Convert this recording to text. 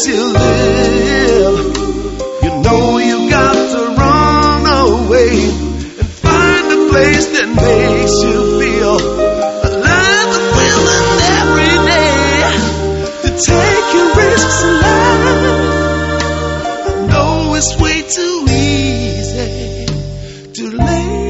as you live. You know you got to run away and find a place that makes you feel alive and willing every day to take your risks in life. I know it's way too easy to lay